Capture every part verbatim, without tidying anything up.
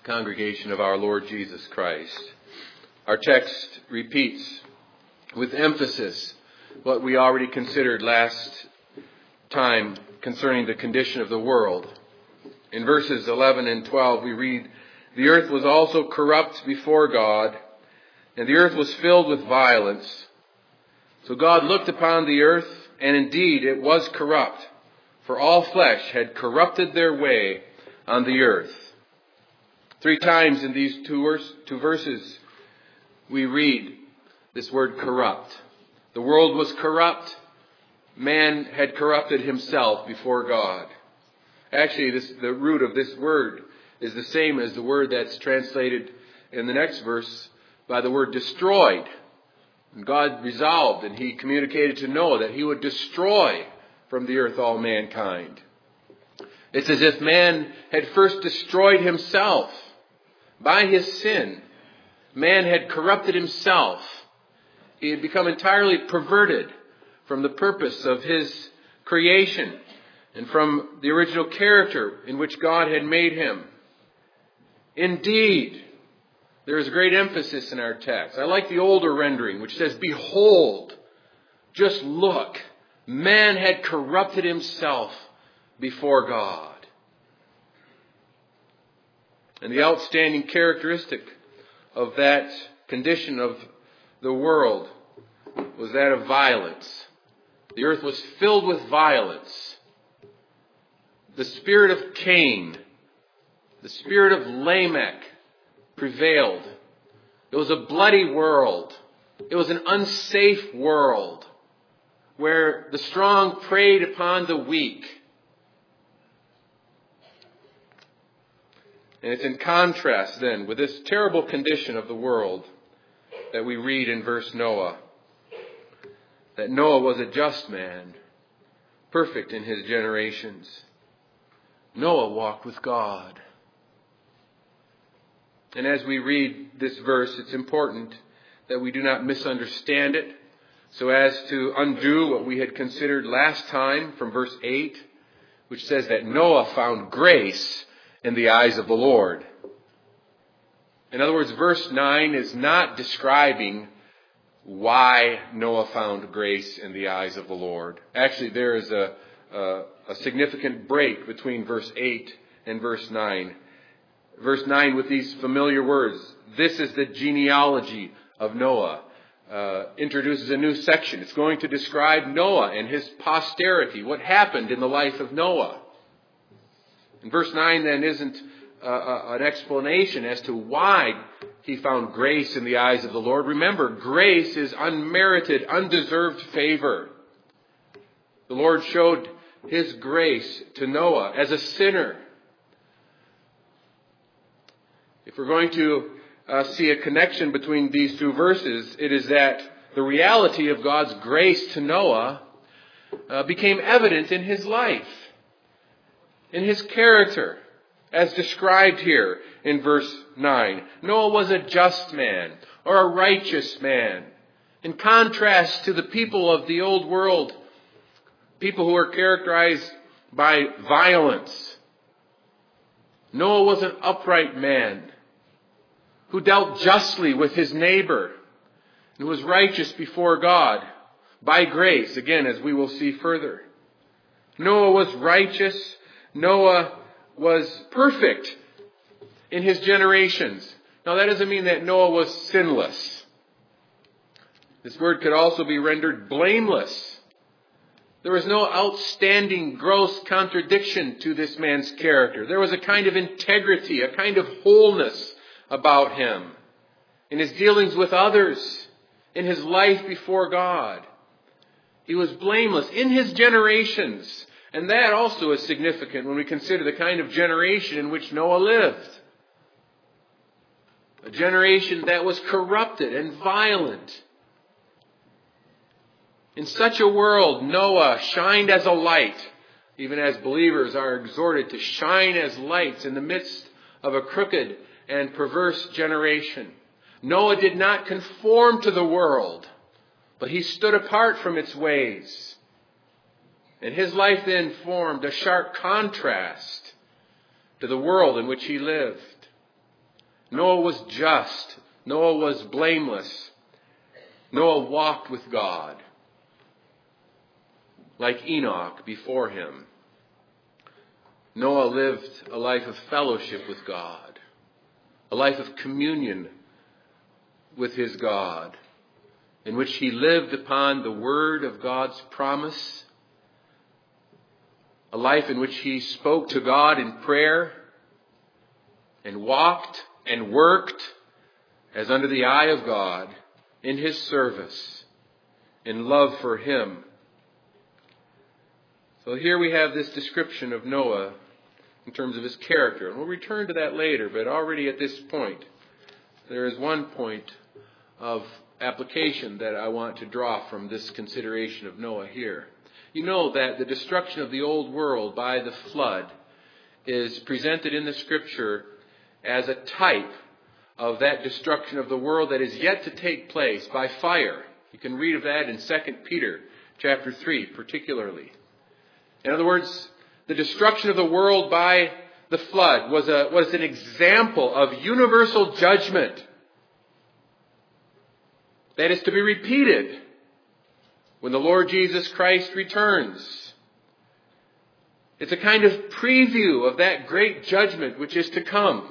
Congregation of our Lord Jesus Christ. Our text repeats with emphasis what we already considered last time concerning the condition of the world. In verses eleven and twelve we read, "The earth was also corrupt before God, and the earth was filled with violence. So God looked upon the earth, and indeed it was corrupt, for all flesh had corrupted their way on the earth." Three times in these two, verse, two verses we read this word corrupt. The world was corrupt. Man had corrupted himself before God. Actually, this, the root of this word is the same as the word that's translated in the next verse by the word destroyed. And God resolved and he communicated to Noah that he would destroy from the earth all mankind. It's as if man had first destroyed himself by his sin. Man had corrupted himself. He had become entirely perverted from the purpose of his creation and from the original character in which God had made him. Indeed, there is great emphasis in our text. I like the older rendering, which says, "Behold, just look, man had corrupted himself before God." And the outstanding characteristic of that condition of the world was that of violence. The earth was filled with violence. The spirit of Cain, the spirit of Lamech prevailed. It was a bloody world. It was an unsafe world where the strong preyed upon the weak. And it's in contrast then with this terrible condition of the world that we read in verse Noah. That Noah was a just man, perfect in his generations. Noah walked with God. And as we read this verse, it's important that we do not misunderstand it so as to undo what we had considered last time from verse eight, which says that Noah found grace in the eyes of the Lord. In other words, verse nine is not describing why Noah found grace in the eyes of the Lord. Actually, there is a, a, a significant break between verse eight and verse nine. Verse nine with these familiar words, "This is the genealogy of Noah," uh, introduces a new section. It's going to describe Noah and his posterity, what happened in the life of Noah. And verse nine then isn't uh, uh, an explanation as to why he found grace in the eyes of the Lord. Remember, grace is unmerited, undeserved favor. The Lord showed his grace to Noah as a sinner. If we're going to uh, see a connection between these two verses, it is that the reality of God's grace to Noah uh, became evident in his life, in his character, as described here in verse nine. Noah was a just man, or a righteous man. In contrast to the people of the old world, people who were characterized by violence, Noah was an upright man who dealt justly with his neighbor and was righteous before God by grace, again, as we will see further. Noah was righteous. Noah was perfect in his generations. Now, that doesn't mean that Noah was sinless. This word could also be rendered blameless. There was no outstanding, gross contradiction to this man's character. There was a kind of integrity, a kind of wholeness about him in his dealings with others, in his life before God. He was blameless in his generations. And that also is significant when we consider the kind of generation in which Noah lived. A generation that was corrupted and violent. In such a world, Noah shined as a light, even as believers are exhorted to shine as lights in the midst of a crooked and perverse generation. Noah did not conform to the world, but he stood apart from its ways. And his life then formed a sharp contrast to the world in which he lived. Noah was just. Noah was blameless. Noah walked with God, like Enoch before him. Noah lived a life of fellowship with God, a life of communion with his God, in which he lived upon the word of God's promise, a life in which he spoke to God in prayer and walked and worked as under the eye of God in his service, in love for him. So here we have this description of Noah in terms of his character. And we'll return to that later, but already at this point, there is one point of application that I want to draw from this consideration of Noah here. You know that the destruction of the old world by the flood is presented in the Scripture as a type of that destruction of the world that is yet to take place by fire. You can read of that in Second Peter chapter three particularly. In other words, the destruction of the world by the flood was a was an example of universal judgment that is to be repeated when the Lord Jesus Christ returns. It's a kind of preview of that great judgment which is to come.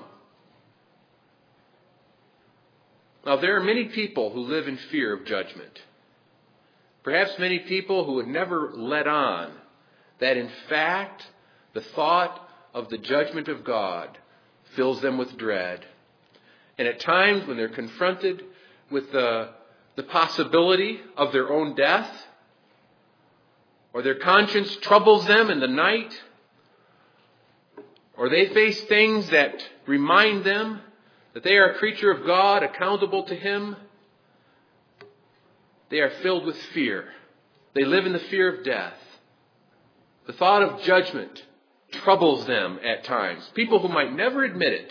Now, there are many people who live in fear of judgment. Perhaps many people who would never let on that, in fact, the thought of the judgment of God fills them with dread. And at times when they're confronted with the, the possibility of their own death, or their conscience troubles them in the night, or they face things that remind them that they are a creature of God, accountable to Him, they are filled with fear. They live in the fear of death. The thought of judgment troubles them at times. People who might never admit it.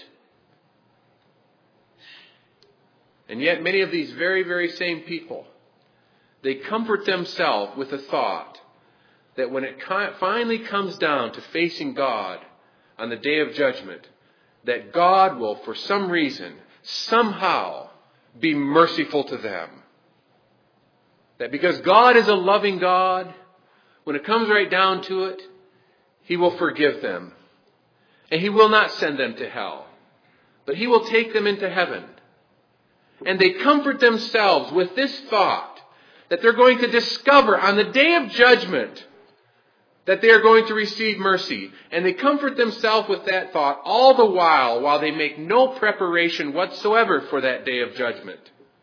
And yet many of these very, very same people, they comfort themselves with the thought that when it finally comes down to facing God on the day of judgment, that God will, for some reason, somehow be merciful to them. That because God is a loving God, when it comes right down to it, He will forgive them. And He will not send them to hell, but He will take them into heaven. And they comfort themselves with this thought that they're going to discover on the day of judgment that they are going to receive mercy. And they comfort themselves with that thought all the while, while they make no preparation whatsoever for that day of judgment.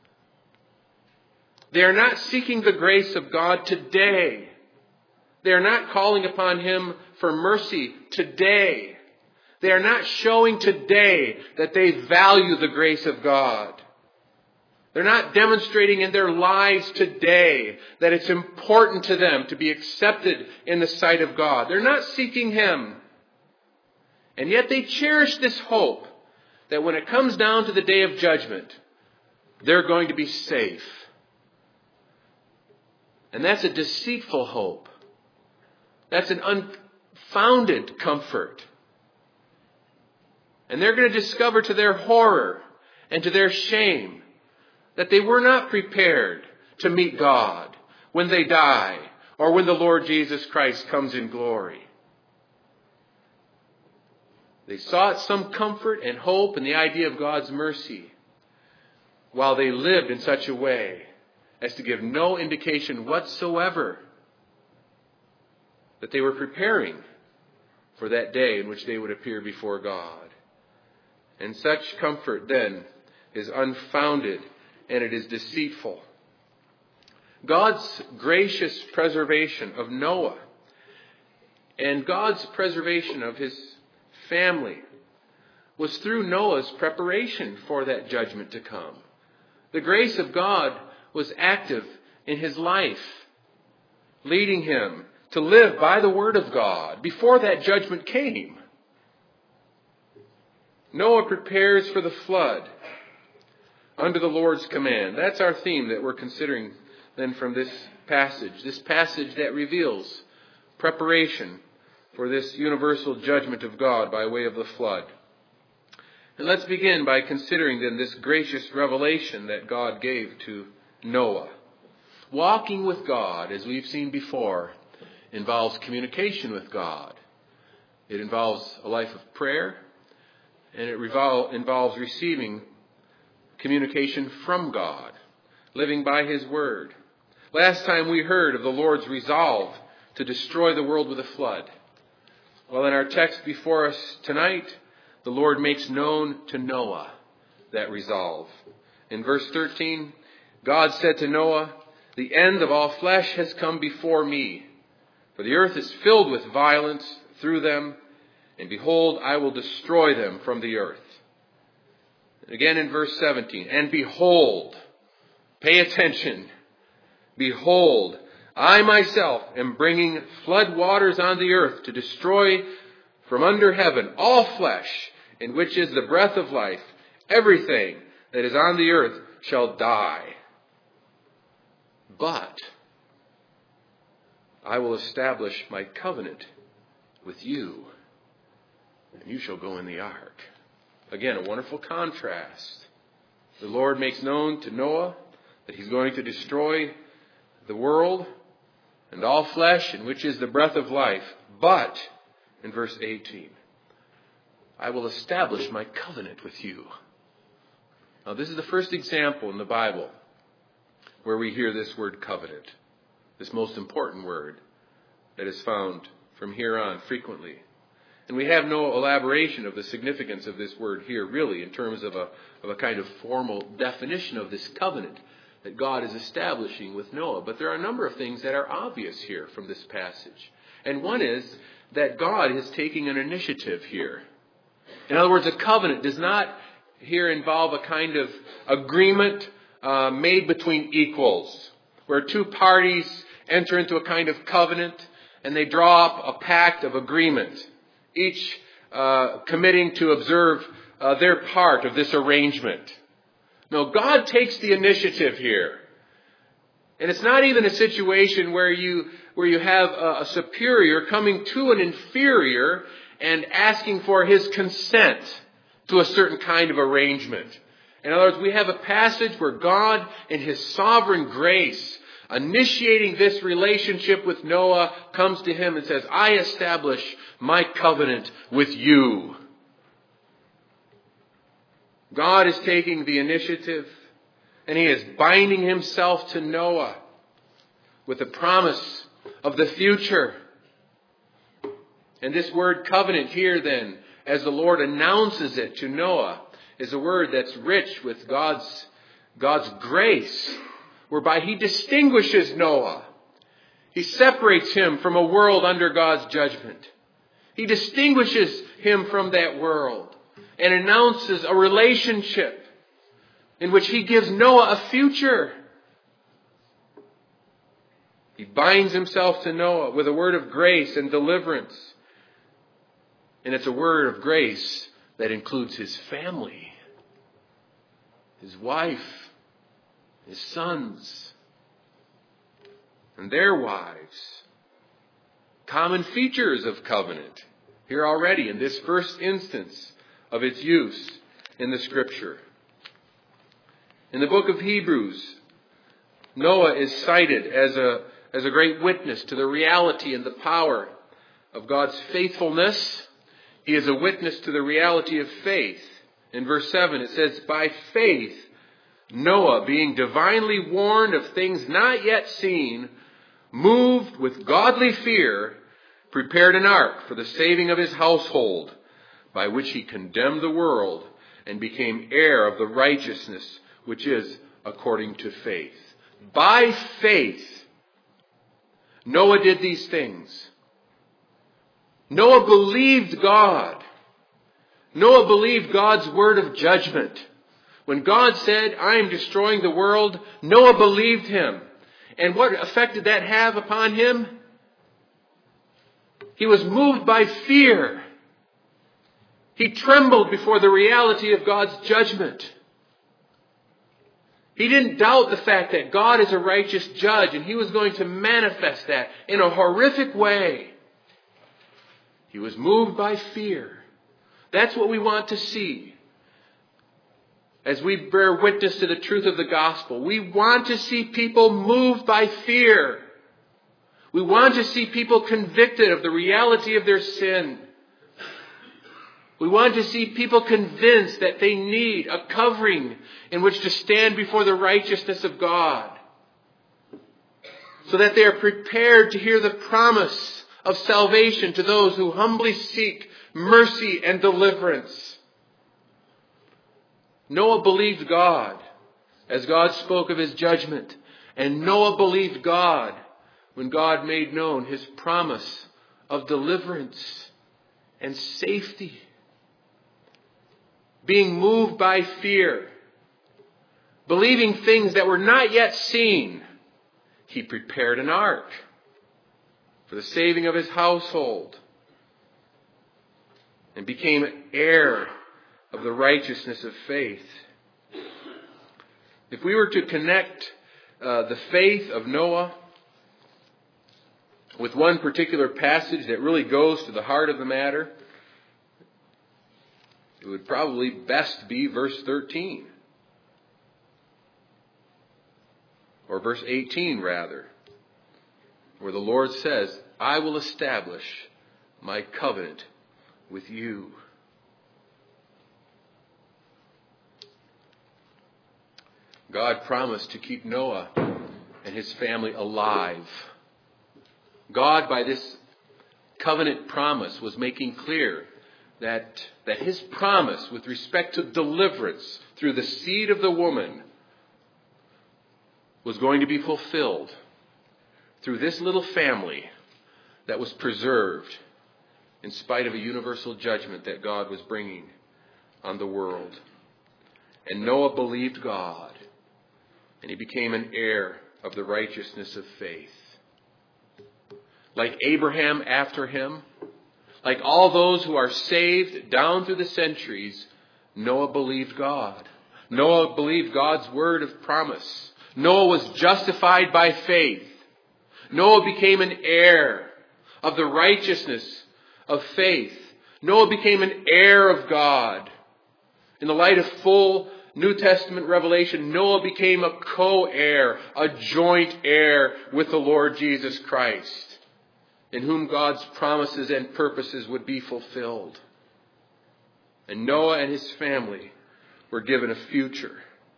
They are not seeking the grace of God today. They are not calling upon Him for mercy today. They are not showing today that they value the grace of God. They're not demonstrating in their lives today that it's important to them to be accepted in the sight of God. They're not seeking Him. And yet they cherish this hope that when it comes down to the day of judgment, they're going to be safe. And that's a deceitful hope. That's an unfounded comfort. And they're going to discover to their horror and to their shame that they were not prepared to meet God when they die or when the Lord Jesus Christ comes in glory. They sought some comfort and hope in the idea of God's mercy while they lived in such a way as to give no indication whatsoever that they were preparing for that day in which they would appear before God. And such comfort then is unfounded and it is deceitful. God's gracious preservation of Noah and God's preservation of his family was through Noah's preparation for that judgment to come. The grace of God was active in his life, leading him to live by the word of God before that judgment came. Noah prepares for the flood under the Lord's command. That's our theme that we're considering then from this passage. This passage that reveals preparation for this universal judgment of God by way of the flood. And let's begin by considering then this gracious revelation that God gave to Noah. Walking with God, as we've seen before, involves communication with God. It involves a life of prayer, and it revol- involves receiving communication from God, living by His Word. Last time we heard of the Lord's resolve to destroy the world with a flood. Well, in our text before us tonight, the Lord makes known to Noah that resolve. In verse thirteen, God said to Noah, "The end of all flesh has come before me, for the earth is filled with violence through them, and behold, I will destroy them from the earth." Again in verse seventeen, "And behold," pay attention, "behold, I myself am bringing flood waters on the earth to destroy from under heaven all flesh, in which is the breath of life. Everything that is on the earth shall die. But I will establish my covenant with you, and you shall go in the ark." Again, a wonderful contrast. The Lord makes known to Noah that He's going to destroy the world and all flesh, in which is the breath of life. But, in verse eighteen, "I will establish my covenant with you." Now, this is the first example in the Bible where we hear this word covenant, this most important word that is found from here on frequently. And we have no elaboration of the significance of this word here, really, in terms of a, of a kind of formal definition of this covenant that God is establishing with Noah. But there are a number of things that are obvious here from this passage. And one is that God is taking an initiative here. In other words, a covenant does not here involve a kind of agreement uh, made between equals, where two parties enter into a kind of covenant and they draw up a pact of agreement, each uh, committing to observe uh, their part of this arrangement. No, God takes the initiative here. And it's not even a situation where you where you have a, a superior coming to an inferior and asking for his consent to a certain kind of arrangement. In other words, we have a passage where God, in His sovereign grace, initiating this relationship with Noah, comes to him and says, "I establish my covenant with you." God is taking the initiative, and He is binding Himself to Noah with a promise of the future. And this word covenant here then, as the Lord announces it to Noah, is a word that's rich with God's, God's grace, whereby He distinguishes Noah. He separates him from a world under God's judgment. He distinguishes him from that world and announces a relationship in which He gives Noah a future. He binds Himself to Noah with a word of grace and deliverance. And it's a word of grace that includes his family, his wife, his sons, and their wives. Common features of covenant here already in this first instance of its use in the Scripture. In the book of Hebrews, Noah is cited as a, as a great witness to the reality and the power of God's faithfulness. He is a witness to the reality of faith. In verse seven it says, "By faith, Noah, being divinely warned of things not yet seen, moved with godly fear, prepared an ark for the saving of his household, by which he condemned the world and became heir of the righteousness which is according to faith." By faith, Noah did these things. Noah believed God. Noah believed God's word of judgment. When God said, "I am destroying the world," Noah believed Him. And what effect did that have upon him? He was moved by fear. He trembled before the reality of God's judgment. He didn't doubt the fact that God is a righteous judge, and He was going to manifest that in a horrific way. He was moved by fear. That's what we want to see as we bear witness to the truth of the gospel, we want to see people moved by fear. We want to see people convicted of the reality of their sin. We want to see people convinced that they need a covering in which to stand before the righteousness of God, so that they are prepared to hear the promise of salvation to those who humbly seek mercy and deliverance. Noah believed God as God spoke of his judgment, and Noah believed God when God made known his promise of deliverance and safety. Being moved by fear, believing things that were not yet seen, he prepared an ark for the saving of his household and became an heir of the righteousness of faith. If we were to connect uh, the faith of Noah with one particular passage that really goes to the heart of the matter, it would probably best be verse thirteen. Or verse eighteen, rather, where the Lord says, I will establish my covenant with you. God promised to keep Noah and his family alive. God, by this covenant promise, was making clear that, that his promise with respect to deliverance through the seed of the woman was going to be fulfilled through this little family that was preserved in spite of a universal judgment that God was bringing on the world. And Noah believed God, and he became an heir of the righteousness of faith. Like Abraham after him, like all those who are saved down through the centuries, Noah believed God. Noah believed God's word of promise. Noah was justified by faith. Noah became an heir of the righteousness of faith. Noah became an heir of God. In the light of full New Testament revelation, Noah became a co-heir, a joint heir with the Lord Jesus Christ, in whom God's promises and purposes would be fulfilled. And Noah and his family were given a future.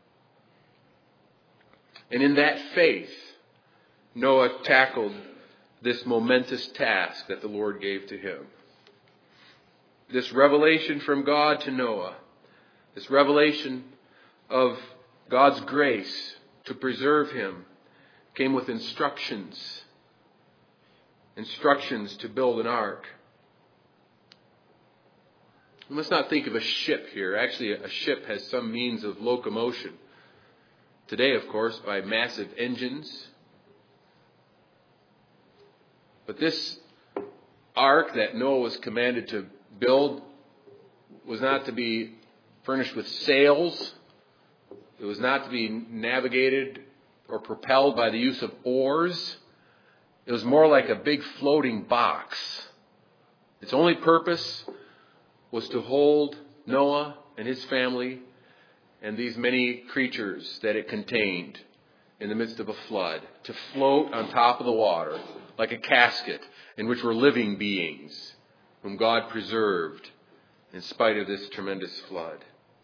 And in that faith, Noah tackled this momentous task that the Lord gave to him. This revelation from God to Noah, this revelation of God's grace to preserve him, came with instructions. Instructions to build an ark. We must not think of a ship here. Actually, a ship has some means of locomotion. Today, of course, by massive engines. But this ark that Noah was commanded to build was not to be furnished with sails. It was not to be navigated or propelled by the use of oars. It was more like a big floating box. Its only purpose was to hold Noah and his family and these many creatures that it contained in the midst of a flood, to float on top of the water like a casket in which were living beings whom God preserved in spite of this tremendous flood.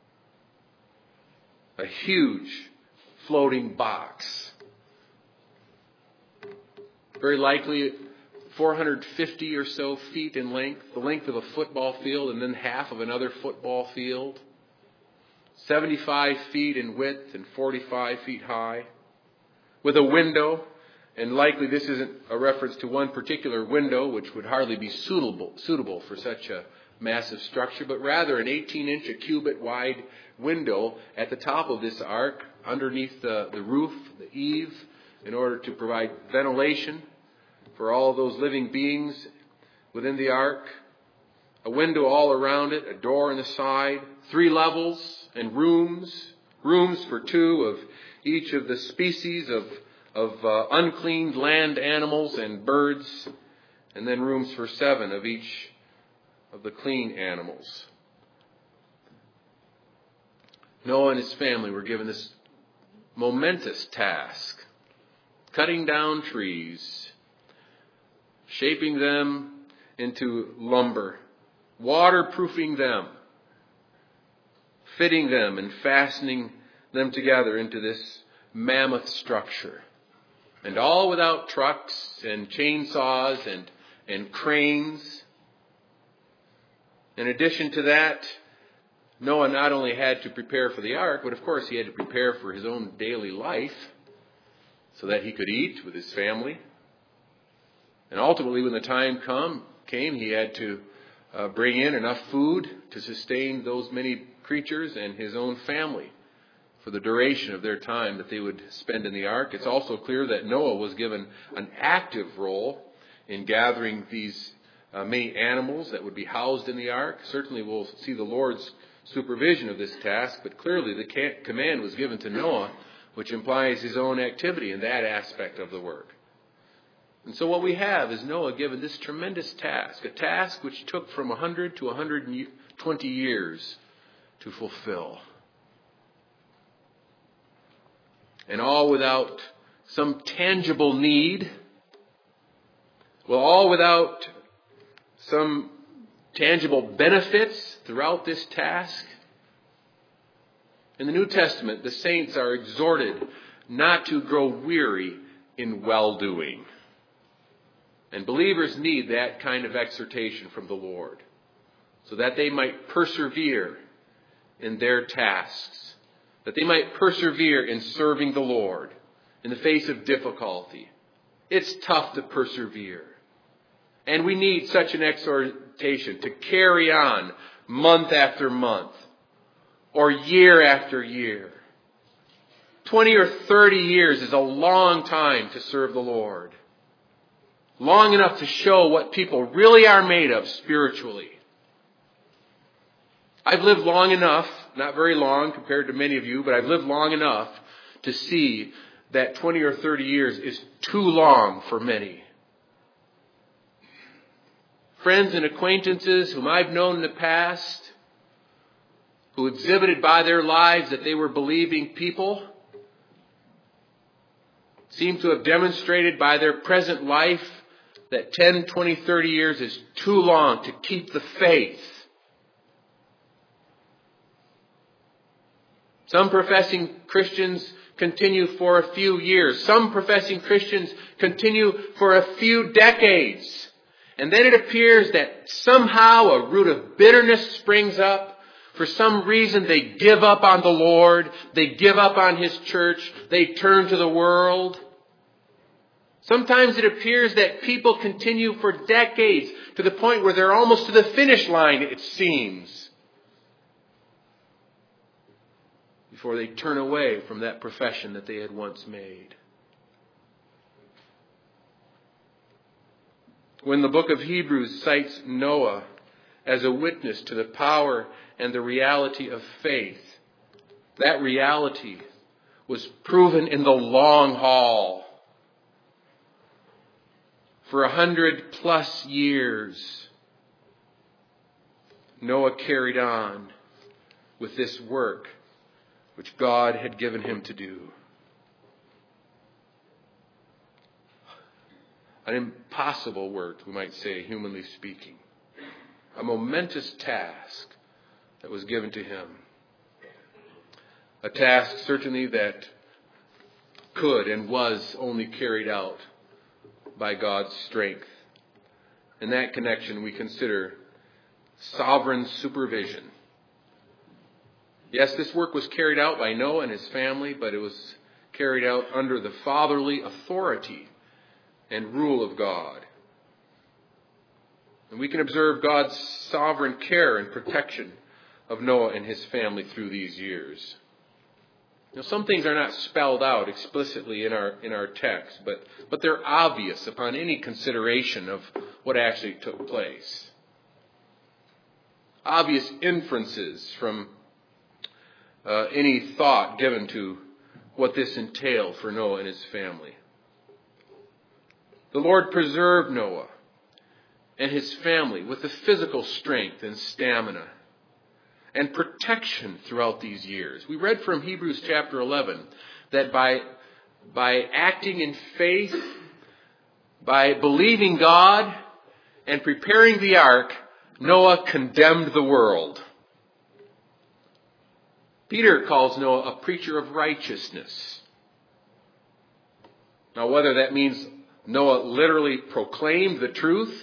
A huge floating box. Very likely four hundred fifty or so feet in length, the length of a football field and then half of another football field. seventy-five feet in width and forty-five feet high. With a window, and likely this isn't a reference to one particular window, which would hardly be suitable, suitable for such a massive structure, but rather an eighteen inch, a cubit wide window at the top of this ark, underneath the, the roof, the eave, in order to provide ventilation for all those living beings within the ark. A window all around it, a door on the side, three levels and rooms, rooms for two of each of the species of, of uh, unclean land animals and birds, and then rooms for seven of each of the clean animals. Noah and his family were given this momentous task: cutting down trees, shaping them into lumber, waterproofing them, fitting them and fastening them together into this mammoth structure. And all without trucks and chainsaws and, and cranes. In addition to that, Noah not only had to prepare for the ark, but of course he had to prepare for his own daily life so that he could eat with his family. And ultimately, when the time come, came, he had to uh, bring in enough food to sustain those many creatures and his own family for the duration of their time that they would spend in the ark. It's also clear that Noah was given an active role in gathering these uh, many animals that would be housed in the ark. Certainly we'll see the Lord's supervision of this task, but clearly the ca- command was given to Noah, which implies his own activity in that aspect of the work. And so what we have is Noah given this tremendous task, a task which took from one hundred to one hundred twenty years to fulfill. And all without some tangible need. Well, all without some tangible benefits throughout this task. In the New Testament, the saints are exhorted not to grow weary in well-doing. And believers need that kind of exhortation from the Lord, so that they might persevere in their tasks, that they might persevere in serving the Lord in the face of difficulty. It's tough to persevere. And we need such an exhortation to carry on month after month or year after year. Twenty or thirty years is a long time to serve the Lord. Long enough to show what people really are made of spiritually. I've lived long enough, not very long compared to many of you, but I've lived long enough to see that twenty or thirty years is too long for many. Friends and acquaintances whom I've known in the past, who exhibited by their lives that they were believing people, seem to have demonstrated by their present life that ten, twenty, thirty years is too long to keep the faith. Some professing Christians continue for a few years. Some professing Christians continue for a few decades. And then it appears that somehow a root of bitterness springs up. For some reason they give up on the Lord. They give up on His church. They turn to the world. Sometimes it appears that people continue for decades to the point where they're almost to the finish line, it seems, before they turn away from that profession that they had once made. When the book of Hebrews cites Noah as a witness to the power and the reality of faith, that reality was proven in the long haul. For a hundred plus years, Noah carried on with this work which God had given him to do. An impossible work, we might say, humanly speaking. A momentous task that was given to him. A task certainly that could and was only carried out by God's strength. In that connection, we consider sovereign supervision. Yes, this work was carried out by Noah and his family, but it was carried out under the fatherly authority and rule of God. And we can observe God's sovereign care and protection of Noah and his family through these years. Now, some things are not spelled out explicitly in our in our text, but, but they're obvious upon any consideration of what actually took place. Obvious inferences from uh, any thought given to what this entailed for Noah and his family. The Lord preserved Noah and his family with the physical strength and stamina and protection throughout these years. We read from Hebrews chapter eleven that by, by acting in faith, by believing God and preparing the ark, Noah condemned the world. Peter calls Noah a preacher of righteousness. Now, whether that means Noah literally proclaimed the truth,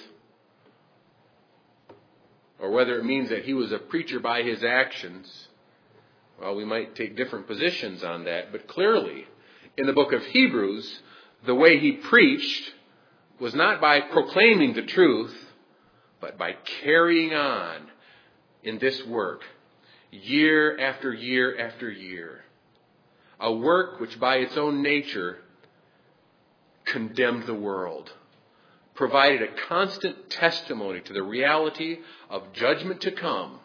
or whether it means that he was a preacher by his actions, well, we might take different positions on that. But clearly, in the book of Hebrews, the way he preached was not by proclaiming the truth, but by carrying on in this work year after year after year. A work which by its own nature condemned the world, provided a constant testimony to the reality of judgment to come,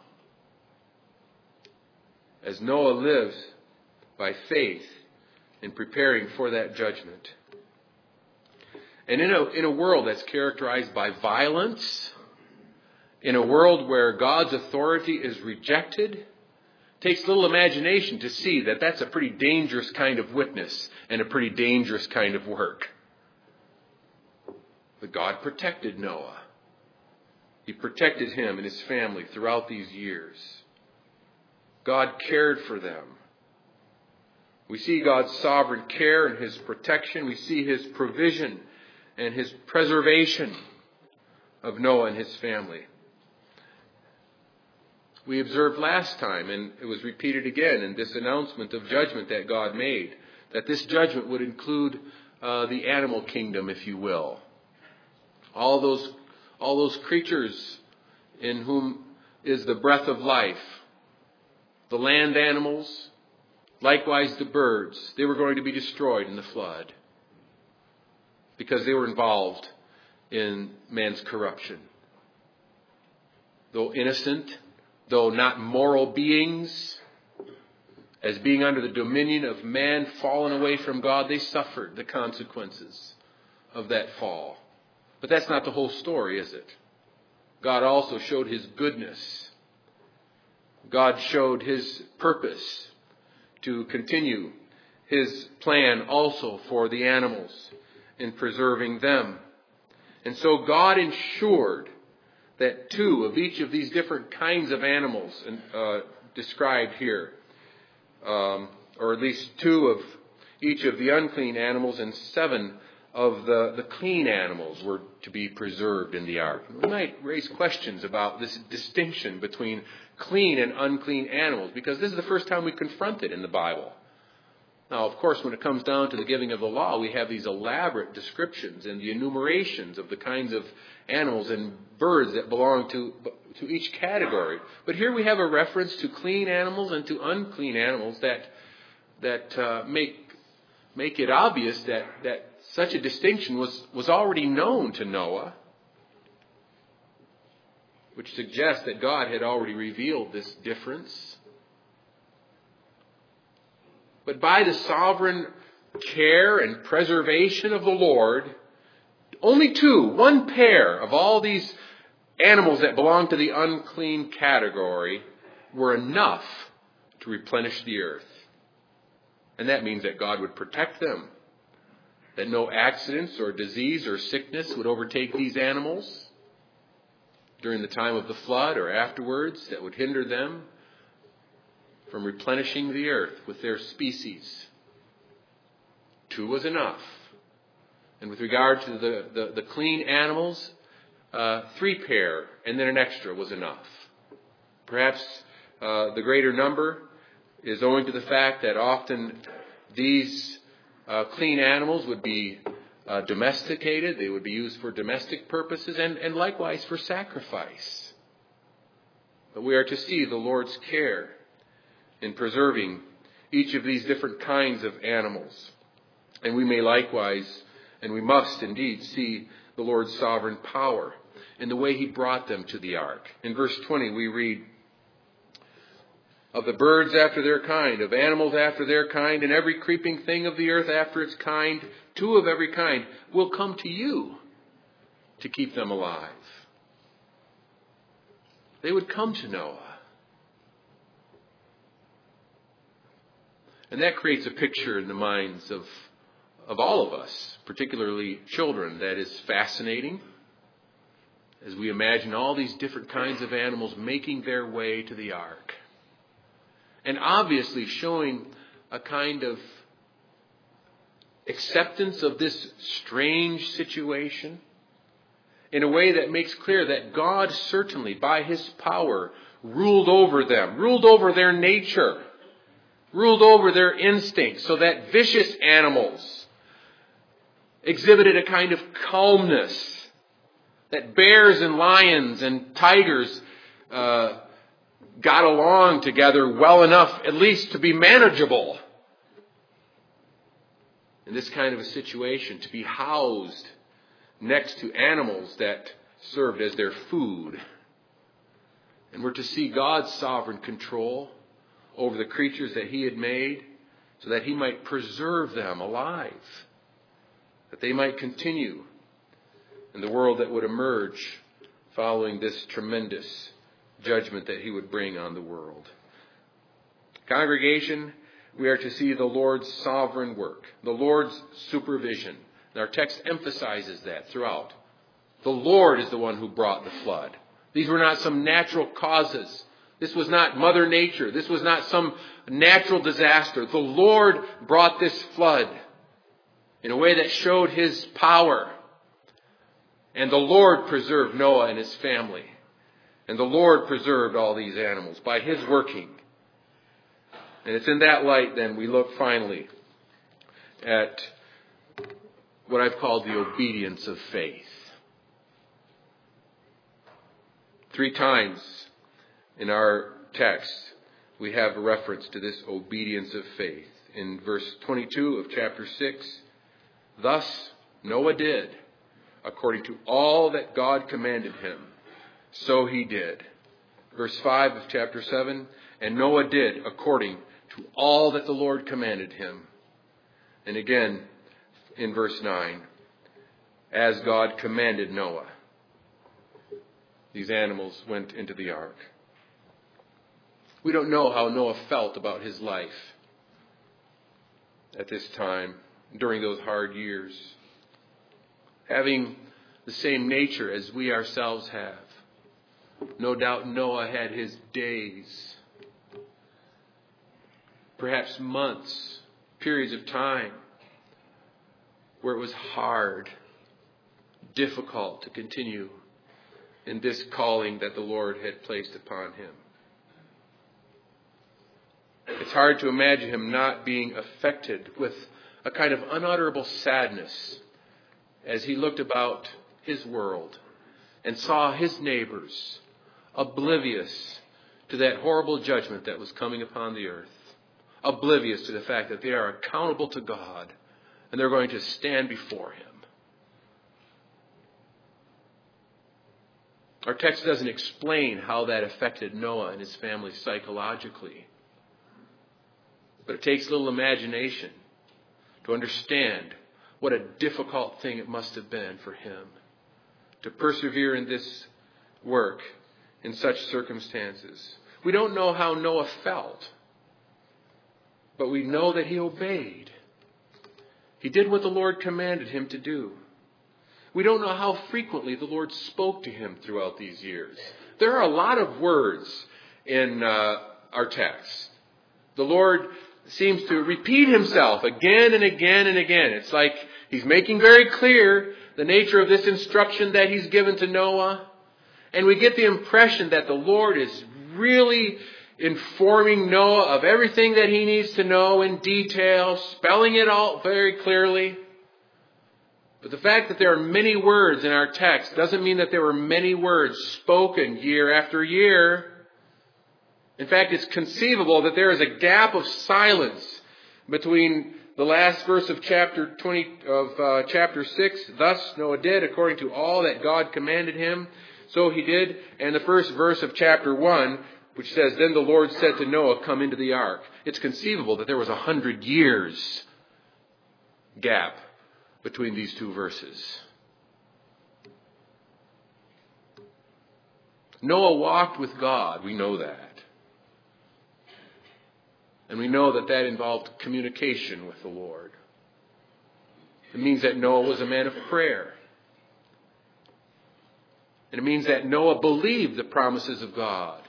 as Noah lives by faith in preparing for that judgment. And in a, in a world that's characterized by violence, in a world where God's authority is rejected, it takes little imagination to see that that's a pretty dangerous kind of witness and a pretty dangerous kind of work. But God protected Noah. He protected him and his family throughout these years. God cared for them. We see God's sovereign care and his protection. We see his provision and his preservation of Noah and his family. We observed last time, and it was repeated again in this announcement of judgment that God made, that this judgment would include uh, the animal kingdom, if you will. All those, all those creatures in whom is the breath of life, the land animals, likewise the birds, they were going to be destroyed in the flood because they were involved in man's corruption. Though innocent, though not moral beings, as being under the dominion of man fallen away from God, they suffered the consequences of that fall. But that's not the whole story, is it? God also showed his goodness. God showed his purpose to continue his plan also for the animals in preserving them. And so God ensured that two of each of these different kinds of animals uh, described here, um, or at least two of each of the unclean animals and seven of the, the clean animals were to be preserved in the ark. We might raise questions about this distinction between clean and unclean animals, because this is the first time we confront it in the Bible. Now, of course, when it comes down to the giving of the law, we have these elaborate descriptions and the enumerations of the kinds of animals and birds that belong to, to each category. But here we have a reference to clean animals and to unclean animals that, that uh, make, make it obvious that, that such a distinction was, was already known to Noah, which suggests that God had already revealed this difference. But by the sovereign care and preservation of the Lord, only two, one pair of all these animals that belong to the unclean category were enough to replenish the earth. And that means that God would protect them, that no accidents or disease or sickness would overtake these animals during the time of the flood or afterwards that would hinder them from replenishing the earth with their species. Two was enough. And with regard to the, the, the clean animals, uh, three pair and then an extra was enough. Perhaps uh, the greater number is owing to the fact that often these uh, clean animals would be uh, domesticated. They would be used for domestic purposes and, and likewise for sacrifice. But we are to see the Lord's care in preserving each of these different kinds of animals. And we may likewise, and we must indeed, see the Lord's sovereign power in the way he brought them to the ark. In verse twenty we read, "Of the birds after their kind, of animals after their kind, and every creeping thing of the earth after its kind, two of every kind will come to you to keep them alive." They would come to Noah. And that creates a picture in the minds of, of all of us, particularly children, that is fascinating, as we imagine all these different kinds of animals making their way to the ark. And obviously showing a kind of acceptance of this strange situation in a way that makes clear that God certainly, by His power, ruled over them, ruled over their nature, ruled over their instincts, so that vicious animals exhibited a kind of calmness that bears and lions and tigers uh, got along together well enough, at least to be manageable. In this kind of a situation, to be housed next to animals that served as their food. And we're to see God's sovereign control over the creatures that He had made, so that He might preserve them alive, that they might continue in the world that would emerge following this tremendous judgment that He would bring on the world. Congregation, we are to see the Lord's sovereign work, the Lord's supervision. And our text emphasizes that throughout. The Lord is the one who brought the flood. These were not some natural causes. This was not Mother Nature. This was not some natural disaster. The Lord brought this flood in a way that showed His power. And the Lord preserved Noah and his family. And the Lord preserved all these animals by His working. And it's in that light, then, we look finally at what I've called the obedience of faith. Three times in our text, we have a reference to this obedience of faith. In verse twenty-two of chapter six, thus Noah did, according to all that God commanded him, so he did. Verse five of chapter seven, and Noah did according to all that the Lord commanded him. And again, in verse nine, as God commanded Noah, these animals went into the ark. We don't know how Noah felt about his life at this time, during those hard years, having the same nature as we ourselves have. No doubt Noah had his days, perhaps months, periods of time where it was hard, difficult to continue in this calling that the Lord had placed upon him. It's hard to imagine him not being affected with a kind of unutterable sadness as he looked about his world and saw his neighbors oblivious to that horrible judgment that was coming upon the earth, oblivious to the fact that they are accountable to God and they're going to stand before Him. Our text doesn't explain how that affected Noah and his family psychologically, but it takes a little imagination to understand what a difficult thing it must have been for him to persevere in this work in such circumstances. We don't know how Noah felt, but we know that he obeyed. He did what the Lord commanded him to do. We don't know how frequently the Lord spoke to him throughout these years. There are a lot of words in uh, our text. The Lord seems to repeat Himself again and again and again. It's like He's making very clear the nature of this instruction that He's given to Noah. And we get the impression that the Lord is really informing Noah of everything that he needs to know in detail, spelling it out very clearly. But the fact that there are many words in our text doesn't mean that there were many words spoken year after year. In fact, it's conceivable that there is a gap of silence between the last verse of chapter twenty of uh, chapter six, thus Noah did according to all that God commanded him, so he did, and the first verse of chapter one, which says, then the Lord said to Noah, come into the ark. It's conceivable that there was a hundred years gap between these two verses. Noah walked with God, we know that. And we know that that involved communication with the Lord. It means that Noah was a man of prayer. And it means that Noah believed the promises of God.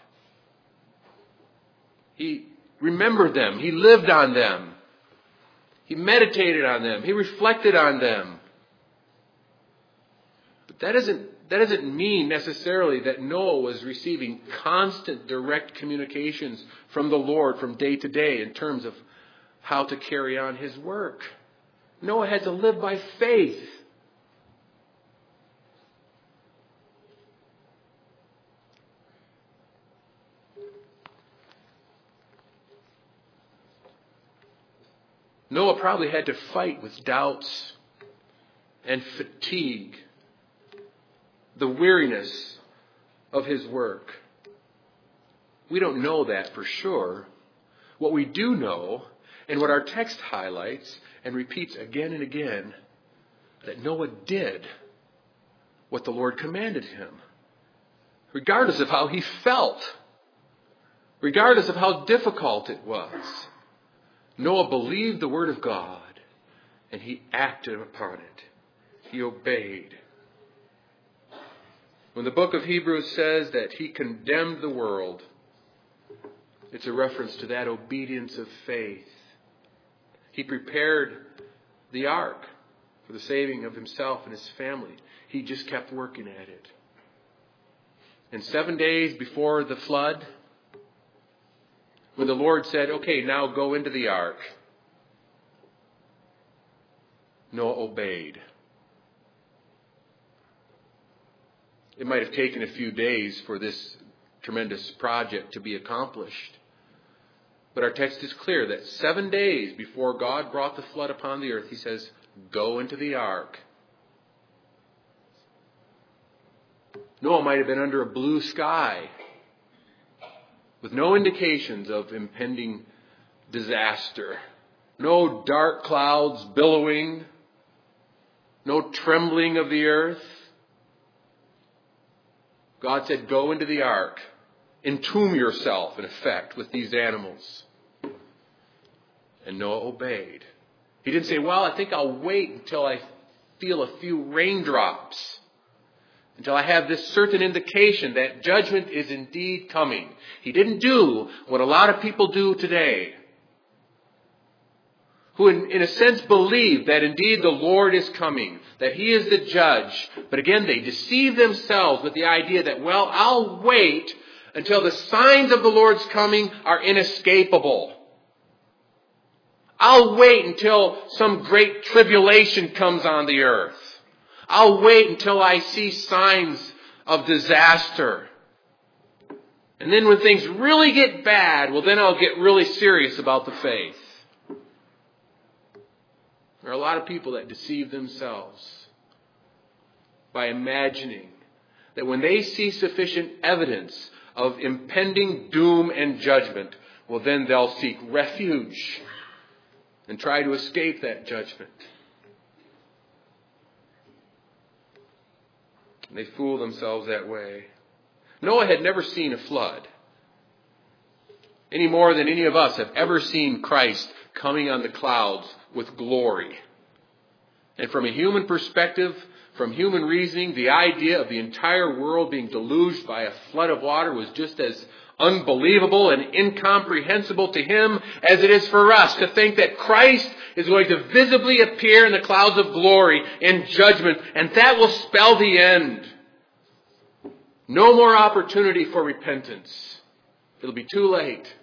He remembered them. He lived on them. He meditated on them. He reflected on them. But that doesn't, that doesn't mean necessarily that Noah was receiving constant direct communications from the Lord from day to day in terms of how to carry on his work. Noah had to live by faith. Noah probably had to fight with doubts and fatigue, the weariness of his work. We don't know that for sure. What we do know, and what our text highlights and repeats again and again, that Noah did what the Lord commanded him, regardless of how he felt, regardless of how difficult it was. Noah believed the word of God, and he acted upon it. He obeyed. When the book of Hebrews says that he condemned the world, it's a reference to that obedience of faith. He prepared the ark for the saving of himself and his family. He just kept working at it. And seven days before the flood, when the Lord said, okay, now go into the ark, Noah obeyed. It might have taken a few days for this tremendous project to be accomplished. But our text is clear that seven days before God brought the flood upon the earth, he says, go into the ark. Noah might have been under a blue sky with no indications of impending disaster. No dark clouds billowing. No trembling of the earth. God said, go into the ark. Entomb yourself, in effect, with these animals. And Noah obeyed. He didn't say, well, I think I'll wait until I feel a few raindrops, until I have this certain indication that judgment is indeed coming. He didn't do what a lot of people do today, who in, in a sense believe that indeed the Lord is coming, that he is the judge. But again, they deceive themselves with the idea that, well, I'll wait until the signs of the Lord's coming are inescapable. I'll wait until some great tribulation comes on the earth. I'll wait until I see signs of disaster. And then when things really get bad, well, then I'll get really serious about the faith. There are a lot of people that deceive themselves by imagining that when they see sufficient evidence of impending doom and judgment, well, then they'll seek refuge and try to escape that judgment. And they fool themselves that way. Noah had never seen a flood, any more than any of us have ever seen Christ coming on the clouds with glory. And from a human perspective, from human reasoning, the idea of the entire world being deluged by a flood of water was just as unbelievable and incomprehensible to him as it is for us to think that Christ is going to visibly appear in the clouds of glory in judgment, and that will spell the end. No more opportunity for repentance. It'll be too late.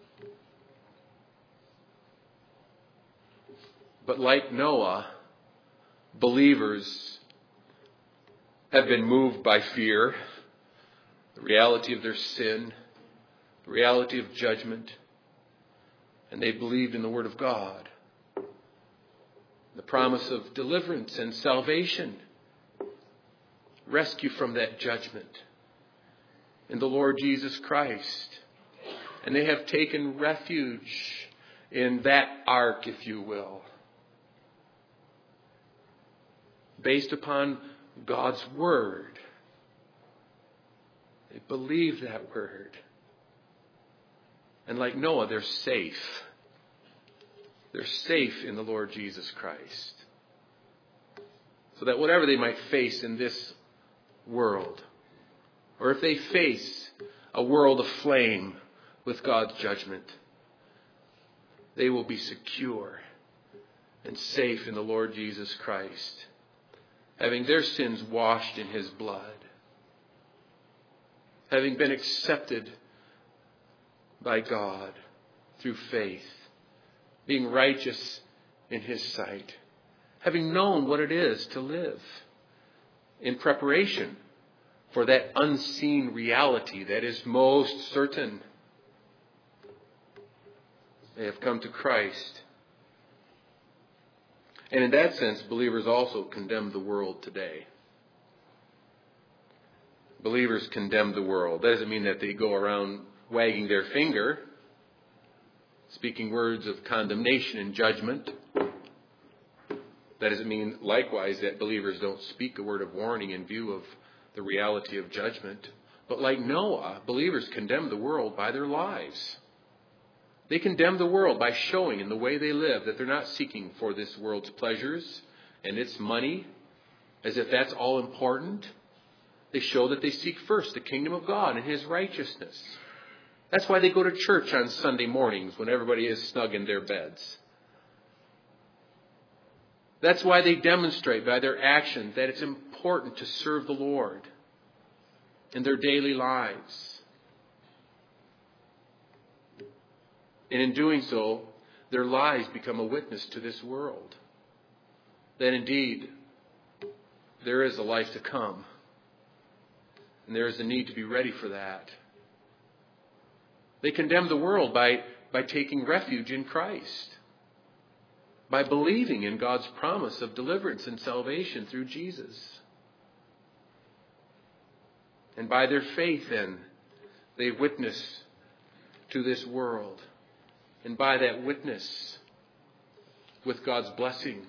But like Noah, believers have been moved by fear, the reality of their sin, the reality of judgment, and they believed in the Word of God, the promise of deliverance and salvation, rescue from that judgment in the Lord Jesus Christ. And they have taken refuge in that ark, if you will, based upon God's Word. They believe that Word. And like Noah, they're safe. They're safe in the Lord Jesus Christ. So that whatever they might face in this world, or if they face a world aflame with God's judgment, they will be secure and safe in the Lord Jesus Christ, having their sins washed in His blood, having been accepted by God through faith, being righteous in His sight, having known what it is to live in preparation for that unseen reality that is most certain. They have come to Christ. And in that sense, believers also condemn the world today. Believers condemn the world. That doesn't mean that they go around wagging their finger, speaking words of condemnation and judgment. That doesn't mean, likewise, that believers don't speak a word of warning in view of the reality of judgment. But like Noah, believers condemn the world by their lives. They condemn the world by showing in the way they live that they're not seeking for this world's pleasures and its money, as if that's all important. They show that they seek first the kingdom of God and His righteousness. That's why they go to church on Sunday mornings when everybody is snug in their beds. That's why they demonstrate by their actions that it's important to serve the Lord in their daily lives. And in doing so, their lives become a witness to this world that indeed there is a life to come. And there is a need to be ready for that. They condemn the world by, by taking refuge in Christ, by believing in God's promise of deliverance and salvation through Jesus. And by their faith, then, they witness to this world. And by that witness, with God's blessing,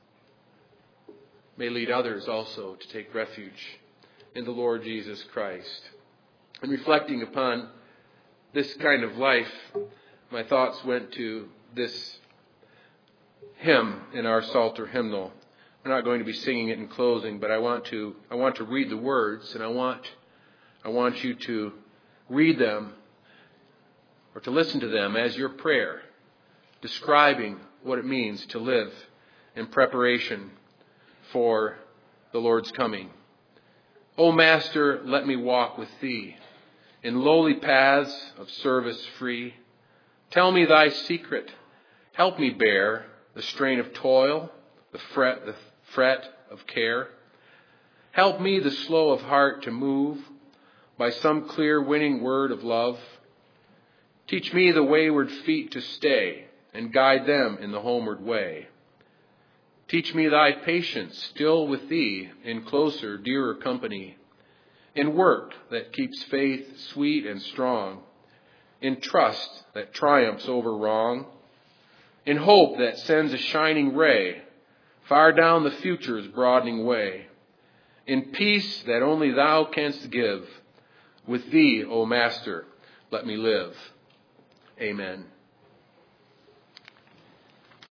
may lead others also to take refuge in the Lord Jesus Christ. And reflecting upon this kind of life, my thoughts went to this hymn in our Psalter hymnal. We're not going to be singing it in closing, but I want to I want to read the words, and I want I want you to read them or to listen to them as your prayer, describing what it means to live in preparation for the Lord's coming. O Master, let me walk with Thee in lowly paths of service free. Tell me Thy secret. Help me bear the strain of toil, the fret, the fret of care. Help me, the slow of heart, to move by some clear winning word of love. Teach me the wayward feet to stay and guide them in the homeward way. Teach me Thy patience still with Thee in closer, dearer company, in work that keeps faith sweet and strong, in trust that triumphs over wrong, in hope that sends a shining ray far down the future's broadening way, in peace that only Thou canst give. With Thee, O Master, let me live. Amen.